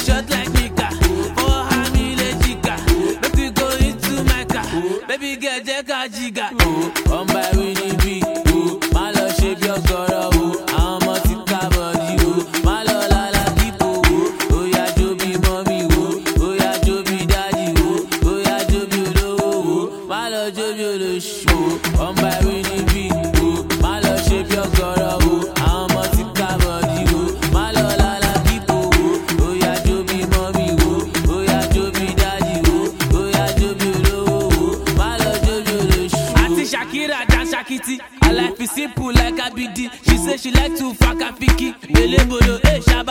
short like Mika. For Hamile Jika. Let me go into my car. Baby girl, Jeka Jiga. Oh, on by Winnie B. Oh, my love shape your girl. Oh, I'm on Tika body. Oh, my love la people. Oh, yeah, Joby mommy. Oh, yeah, Joby daddy. Oh, yeah, Joby low. Oh, my love Joby low show. On by Winnie B. Oh, my love shape your girl. Oh, I'm on Tika body. Oh, my love la people. Oh, yeah, Joby mommy. Oh, yeah, Joby daddy. Oh, yeah, Joby low. Oh, my love Joby low show. Auntie Shakira dance Shakiti. I like it simple like ABD. She say she like to fuck a picky. Elebodo, eh,